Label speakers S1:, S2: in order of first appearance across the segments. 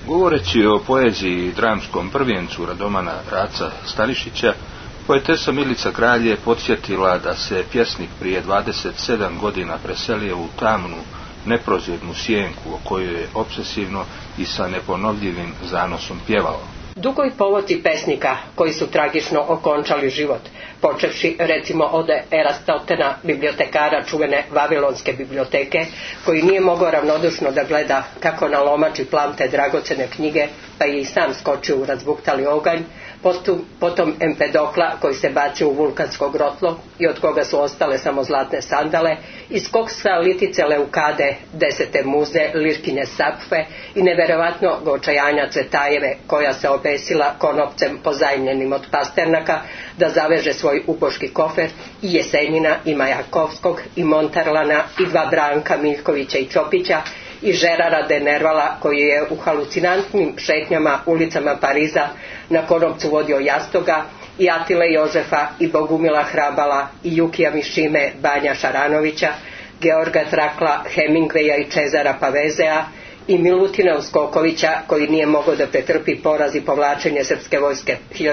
S1: Govoreći o poeziji i dramskom prvencu Radomana Raca Stanišića, poetesa Milica Kralj je podsjetila da se pjesnik prije 27 godina preselio u tamnu, neprozirnu sjenku o kojoj je obsesivno i sa neponovljivim zanosom pjevao.
S2: Dugo i povoci pesnika koji su tragično okončali život, počevši recimo od Erastotena, bibliotekara čuvene Vavilonske biblioteke, koji nije mogao ravnodušno da gleda kako na lomači plamte dragocene knjige, pa je i sam skočio u razbuktali oganj, potom Empedokla koji se bacio u vulkansko grotlo i od koga su ostale samo zlatne sandale, iz koksa litice Leukade, 10. muze Lirkine Sapfe i neverovatno očajanja Cvetajeve koja se obesila konopcem pozajmljenim od Pasternaka da zaveže svoj uboški kofer, i Jesenjina i Majakovskog i Montarlana i dva Branka Miljkovića i Čopića i Žerara de Nervala koji je u halucinantnim šetnjama ulicama Pariza na konopcu vodio Jastoga, i Atile Jožefa i Bogumila Hrabala i Jukija Mišime Banja Šaranovića, Georga Trakla, Hemingveja i Čezara Pavezea i Milutina Uskokovića koji nije mogao da pretrpi poraz i povlačenje srpske vojske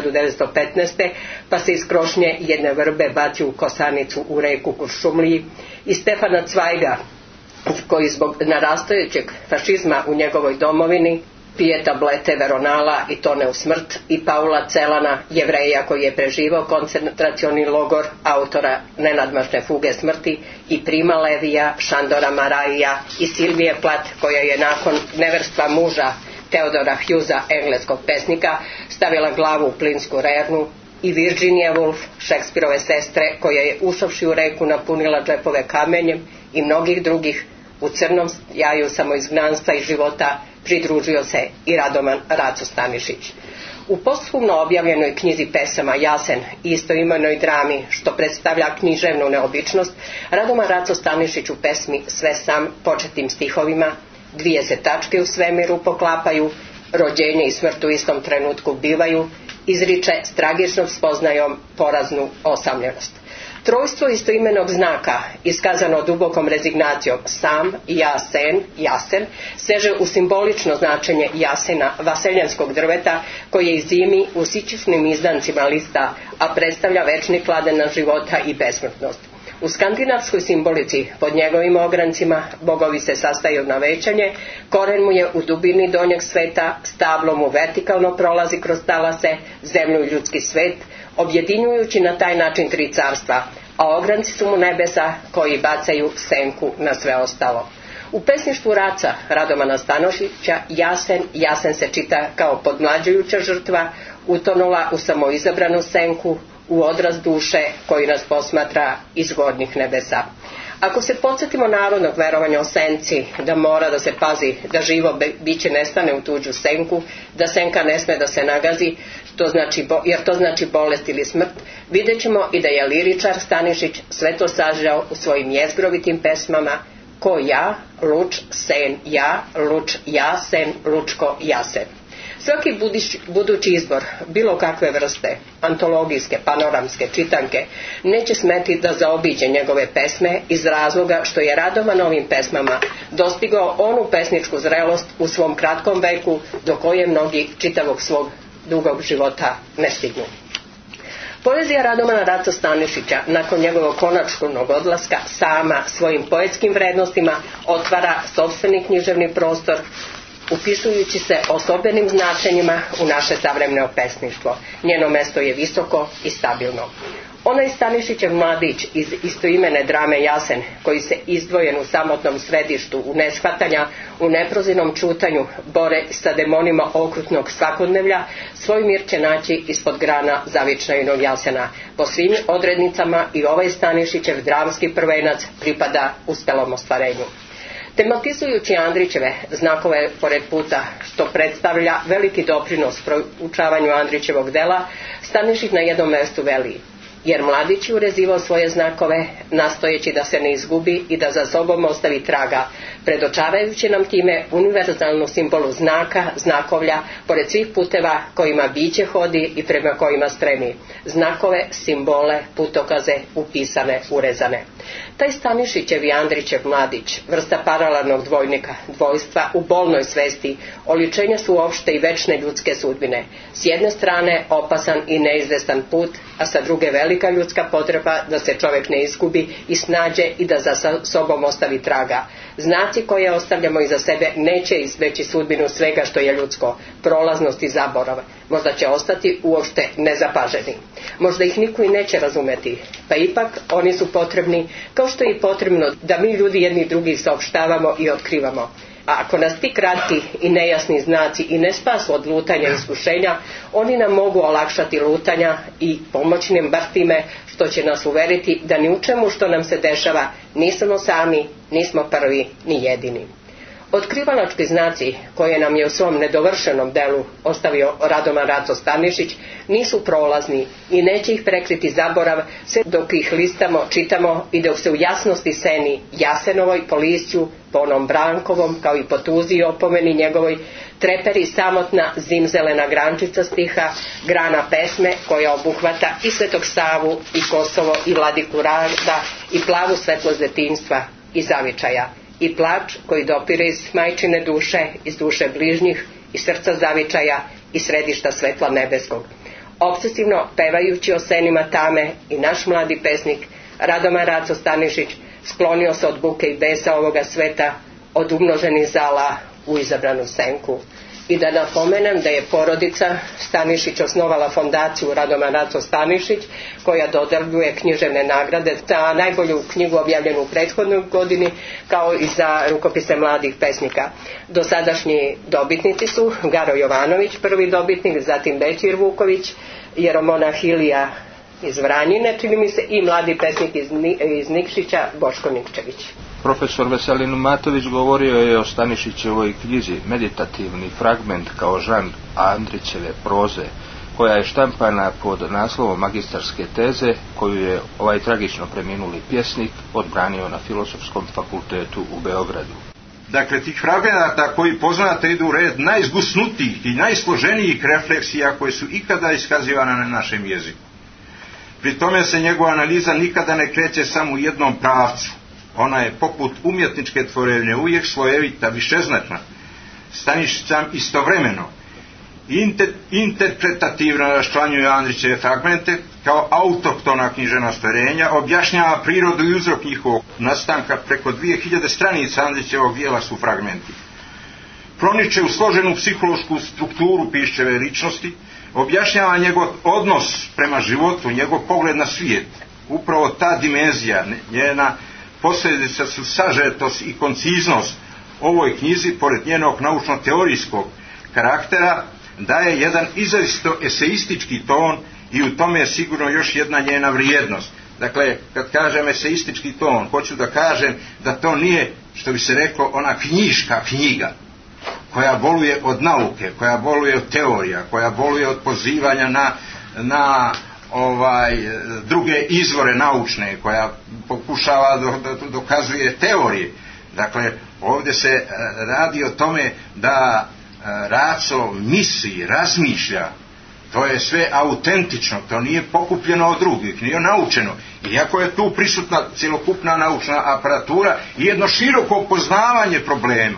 S2: 1915. pa se iz krošnje jedne vrbe bacio u Kosanicu u reku Kuršumliji, i Stefana Cvajga koji zbog narastajućeg fašizma u njegovoj domovini pije tablete Veronala i tone u smrt, i Paula Celana, Jevreja koji je preživao koncentracioni logor, autora nenadmašne fuge smrti, i Prima Levija, Šandora Maraija i Silvije Plat koja je nakon neverstva muža Theodora Hughesa, engleskog pesnika, stavila glavu u plinsku rernu, i Virginia Woolf, Šekspirove sestre koja je ušavši u reku napunila džepove kamenjem, i mnogih drugih. U crnom jaju samoizgnanstva i života pridružio se i Radoman Raco Stanišić. U posthumno objavljenoj knjizi pesama Jasen i istoimenoj drami, što predstavlja književnu neobičnost, Radoman Raco Stanišić u pesmi Sve sam, početnim stihovima, dvije se tačke u svemiru poklapaju, rođenje i smrt u istom trenutku bivaju, izriče s tragičnom spoznajom poraznu osamljenost. Trojstvo istoimenog znaka, iskazano dubokom rezignacijom sam, jasen, jasen, seže u simbolično značenje jasena, vaseljanskog drveta, koje i zimi u sićišnim izdancima lista, a predstavlja večni kladenac života i besmrtnost. U skandinavskoj simbolici, pod njegovim ograncima, bogovi se sastaju na većanje, koren mu je u dubini donjeg sveta, stablo mu vertikalno prolazi kroz talase, zemlju i ljudski svet, objedinjujući na taj način tri carstva, a ogranci su mu nebesa koji bacaju senku na sve ostalo. U pesništvu Raca Radomana Stanišića jasen se čita kao podmlađujuća žrtva, utonula u samoizabranu senku, u odraz duše koji nas posmatra iz gornjih nebesa. Ako se podsjetimo narodnog verovanja o senci, da mora da se pazi da živo biće ne stane u tuđu senku, da senka ne sme da se nagazi, jer to znači bolest ili smrt, vidjet ćemo i da je liričar Stanišić sve to sažao u svojim jezgrovitim pesmama Ko ja, luč, sen ja, luč ja, sen, lučko jasen. Svaki budući izbor bilo kakve vrste, antologijske, panoramske, čitanke, neće smeti da zaobiđe njegove pesme iz razloga što je Radoman ovim pesmama dostigao onu pesničku zrelost u svom kratkom veku do koje mnogi čitavog svog dugog života ne stignu. Poezija Radomana Raca Stanišića nakon njegovog konačnog odlaska sama svojim poetskim vrednostima otvara sopstveni književni prostor, upisujući se osobenim značenjima u naše savremeno pesništvo. Njeno mesto je visoko i stabilno. Onaj Stanišićev mladić iz istoimene drame Jasen, koji se izdvojen u samotnom središtu, u neshvatanja, u neprozirnom čutanju bore sa demonima okrutnog svakodnevlja, svoj mir će naći ispod grana zavičajnog jasena. Po svim odrednicama i ovaj Stanišićev dramski prvenac pripada uspelom ostvarenju. Tematizujući Andrićeve znakove pored puta, što predstavlja veliki doprinos proučavanju Andrićevog dela, Stanišić na jednom mjestu veli: jer mladić je urezivao svoje znakove, nastojeći da se ne izgubi i da za sobom ostavi traga, predočavajući nam time univerzalnu simbolu znaka, znakovlja, pored svih puteva kojima biće hodi i prema kojima stremi. Znakove, simbole, putokaze, upisane, urezane. Taj Stanišićev i Andrićev mladić, vrsta paralelnog dvojnika, dvojstva u bolnoj svesti, oličenja su opšte i večne ljudske sudbine. S jedne strane opasan i neizvestan put, a sa druge velika ljudska potreba da se čovjek ne izgubi i snađe i da za sobom ostavi traga. Znaci koje ostavljamo iza sebe neće izbeći sudbinu svega što je ljudsko, prolaznost i zaborav. Možda će ostati uopšte nezapaženi. Možda ih niko i neće razumeti, pa ipak oni su potrebni, kao što je i potrebno da mi ljudi jedni drugi saopštavamo i otkrivamo. A ako nas ti kratki i nejasni znaci i ne spasu od lutanja i iskušenja, oni nam mogu olakšati lutanja i pomoći nam bar time što će nas uveriti da ni u čemu što nam se dešava nismo sami, nismo prvi ni jedini. Otkrivalački znaci koje nam je u svom nedovršenom delu ostavio Radoman Raco Stanišić nisu prolazni i neće ih prekriti zaborav sve dok ih listamo, čitamo i dok se u jasnosti seni Jasenovoj po lišću, po onom Brankovom kao i po tuzi i opomeni njegovoj treperi samotna zimzelena grančica stiha, grana pesme koja obuhvata i Svetog Savu i Kosovo i Vladiku Rada i plavu svetlost detinjstva i zavičaja. I plač koji dopire iz majčine duše, iz duše bližnjih, iz srca zavičaja i središta svetla nebeskog. Obsesivno pevajući o senima tame i naš mladi pesnik Radoman Raco Stanišić sklonio se od buke i besa ovoga sveta, od umnoženih zala u izabranu senku. I da napomenem da je porodica Stanišić osnovala fondaciju Radoman Raco Stanišić, koja dodeljuje književne nagrade za najbolju knjigu objavljenu u prethodnoj godini, kao i za rukopise mladih pesnika. Dosadašnji dobitnici su Garo Jovanović, prvi dobitnik, zatim Bećir Vuković, jeromonah Ilija iz Vranjine, čini mi se, i mladi pesnik iz Nikšića, Boško Nikčević.
S1: Profesor Veselin Matović govorio je o Stanišićevoj knjizi Meditativni fragment kao žanr Andrićeve proze, koja je štampana pod naslovom magistarske teze, koju je ovaj tragično preminuli pjesnik odbranio na Filozofskom fakultetu u Beogradu.
S3: Dakle, tih fragmenata koji poznate idu u red najzgusnutijih i najsloženijih refleksija koje su ikada iskazivane na našem jeziku. Pri tome se njegova analiza nikada ne kreće samo u jednom pravcu. Ona je poput umjetničke tvorevine uvijek slojevita, višeznačna. Stanišić sam istovremeno interpretativno raščlanjuje Andrićeve fragmente kao autohtona književna stvorenja, objašnjava prirodu i uzrok njihovog nastanka. Preko 2000 stranica Andrićevog dijela su fragmenti. Proniče u složenu psihološku strukturu Piščeve ličnosti, objašnjava njegov odnos prema životu, njegov pogled na svijet. Upravo ta dimenzija, njena posljedica su sažetost i konciznost ovoj knjizi, pored njenog naučno-teorijskog karaktera, daje jedan izrazito eseistički ton i u tome je sigurno još jedna njena vrijednost. Dakle, kad kažem eseistički ton, hoću da kažem da to nije, što bi se reklo, ona knjiška knjiga koja boluje od nauke, koja boluje od teorija, koja boluje od pozivanja na druge izvore naučne, koja pokušava dokazuje teorije. Dakle, ovdje se radi o tome da Raco misli, razmišlja. To je sve autentično, to nije pokupljeno od drugih, nije naučeno. Iako je tu prisutna cjelokupna naučna aparatura i jedno široko poznavanje problema.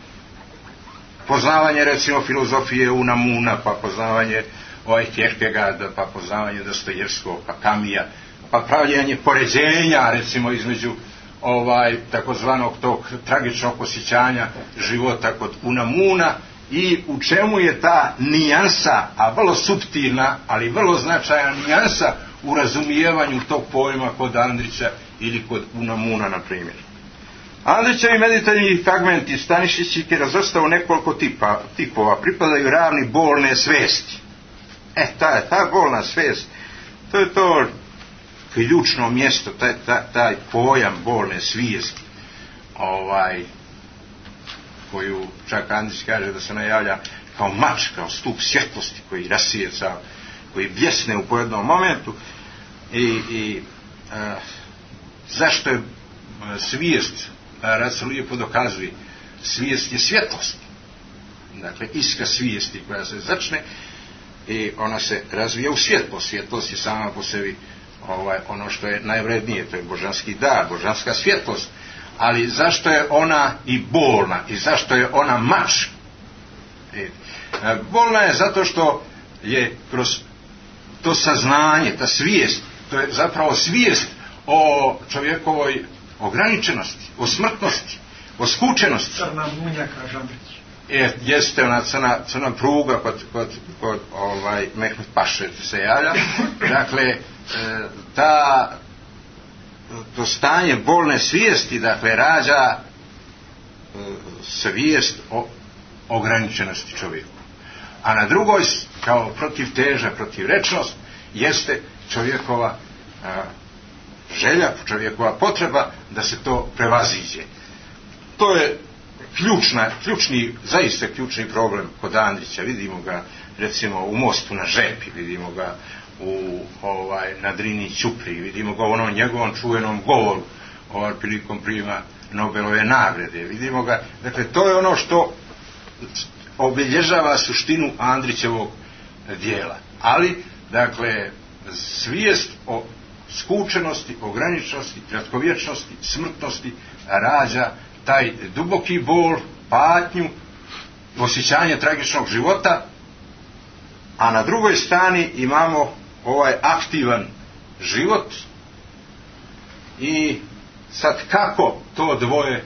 S3: Poznavanje recimo filozofije Unamuna, pa poznavanje Kierkegaarda, pa poznavanje Dostojevskog, pa Kamija, pa pravljanje poređenja recimo između takozvanog tog tragičnog osjećanja života kod Unamuna i u čemu je ta nijansa, a vrlo suptilna, ali vrlo značajna nijansa u razumijevanju tog pojma kod Andrića ili kod Unamuna, na primjer. Andrićevi meditativni fragmenti Stanišić je razvrstao nekoliko tipova, pripadaju ravni bolne svesti. Ta bolna svest, to je to ključno mjesto, taj pojam bolne svijesti, koju čak Andrić kaže da se najavlja kao mač, kao stup svjetlosti koji rasvijeca, koji bljesne u pojednom momentu. Zašto je svijest, Raca lijepo dokazuje, svijest je svjetlost. Dakle, iskra svijesti koja se začne i ona se razvija u svjetlost. Svjetlost je sama po sebi ono što je najvrednije, to je božanski dar, božanska svjetlost. Ali zašto je ona i bolna i zašto je ona mač? Bolna je zato što je kroz to saznanje, ta svijest, to je zapravo svijest o čovjekovoj ograničenosti, o smrtnosti, o skučenosti.
S4: Crna munja, kaže Andrić.
S3: Jeste ona crna pruga kod Mehmet Paše se javlja. Dakle, to stanje bolne svijesti, dakle, rađa svijest o ograničenosti čovjeku. A na drugoj, kao protivteža, protivrečnost, jeste čovjekova želja, čovjekova potreba da se to prevaziđe. To je zaista ključni problem kod Andrića. Vidimo ga recimo u Mostu na Žepi, vidimo ga na Drini Ćupri, vidimo ga u onom njegovom čuvenom govoru prilikom prijema Nobelove nagrade, vidimo ga, dakle to je ono što obilježava suštinu Andrićevog dijela. Ali, dakle, svijest o skučenosti, ograničenosti, kratkovječnosti, smrtnosti rađa taj duboki bol, patnju, osjećanje tragičnog života, a na drugoj strani imamo ovaj aktivan život. I sad kako to dvoje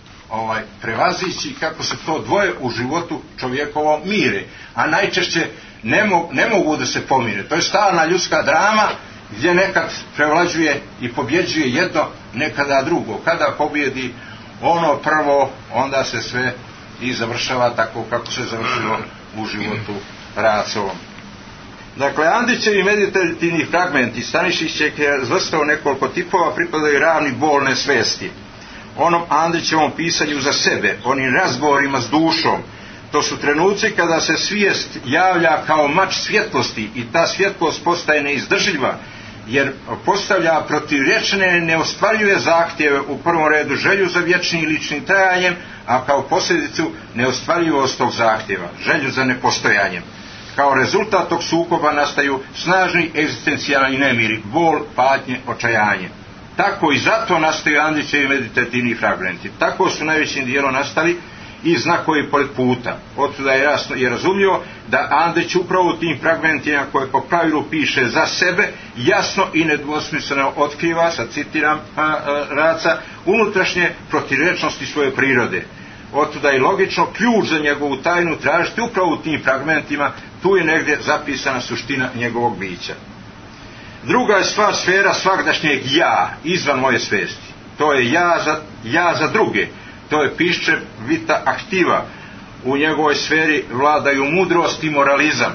S3: prevazići, kako se to dvoje u životu čovjekovo mire, a najčešće ne mogu da se pomire. To je stalna ljudska drama gdje nekad prevlađuje i pobjeđuje jedno, nekada drugo. Kada pobjedi ono prvo, onda se sve i završava tako kako se završilo u životu Racovom. Dakle, Andrićevi meditativni fragmenti Stanišićeg je zvrstao nekoliko tipova, pripadaju ravni bolne svesti. Onom Andrićevom pisanju za sebe, onim razgovorima s dušom, to su trenuci kada se svijest javlja kao mač svjetlosti i ta svjetlost postaje neizdržljiva, jer postavlja protivrječne, neostvarljive zahtjeve, u prvom redu želju za vječnim ličnim trajanjem, a kao posljedicu neostvarljivost tog zahtjeva, želju za nepostojanjem. Kao rezultat tog sukoba nastaju snažni egzistencijalni nemiri, bol, patnje, očajanje. Tako i zato nastaju Andrićevi meditativni fragmenti. Tako su najvećim dijelom nastali i znakovi pored puta. Otuda je jasno i razumljivo da Andrić upravo u tim fragmentima koje po pravilu piše za sebe jasno i nedvosmisleno otkriva, sad citiram Raca, unutrašnje protivrječnosti svoje prirode. Otuda je logično ključ za njegovu tajnu tražiti upravo u tim fragmentima, tu je negdje zapisana suština njegovog bića. Druga je stvar sfera svagdašnjeg ja, izvan moje svijesti. To je ja za druge. To je pišče vita aktiva. U njegovoj sferi vladaju mudrost i moralizam.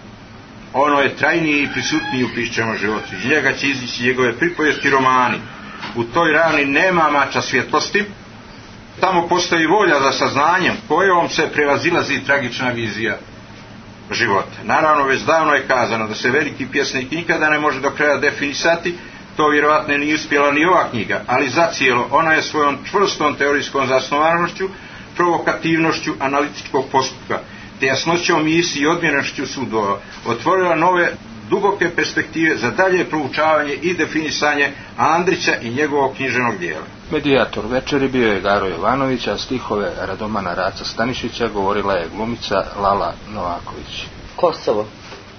S3: Ono je trajniji i prisutniji u pišćevom životu. Iz njega će izići njegove pripovijesti, romani. U toj ravni nema mača svjetlosti. Tamo postoji volja za saznanjem kojom se prevazilazi tragična vizija života. Naravno, već davno je kazano da se veliki pjesnik nikada ne može do kraja definisati. To vjerovatno nije uspjela ni ova knjiga, ali zacijelo ona je svojom čvrstom teorijskom zasnovanošću, provokativnošću analitičkog postupka, te jasnoćom misli i odmjernošću sudova otvorila nove duboke perspektive za dalje proučavanje i definisanje Andrića i njegovog književnog dijela.
S1: Medijator večeri bio je Garo Jovanović, a stihove Radomana Raca Stanišića govorila je glumica Lala Novaković.
S5: Kosovo.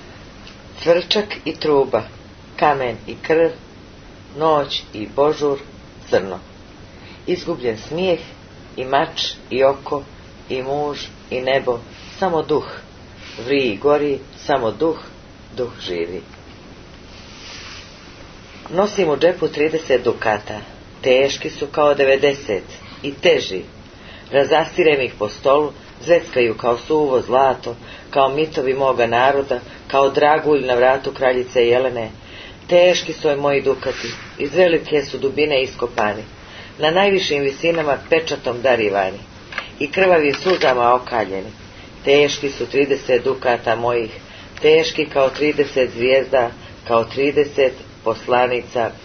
S5: Cvrčak i truba, kamen i krv, noć i božur, crno. Izgubljen smijeh i mač i oko i muž i nebo, samo duh. Vri i gori, samo duh, duh živi. Nosim u džepu 30 dukata. Teški su kao 90 i teži. Razastirem ih po stolu, zveckaju kao suvo zlato, kao mitovi moga naroda, kao dragulj na vratu kraljice Jelene. Teški su moji dukati, iz velike su dubine iskopani, na najvišim visinama pečatom darivani i krvavi suzama okaljeni. Teški su 30 dukata mojih, teški kao 30 zvijezda, kao 30 poslanica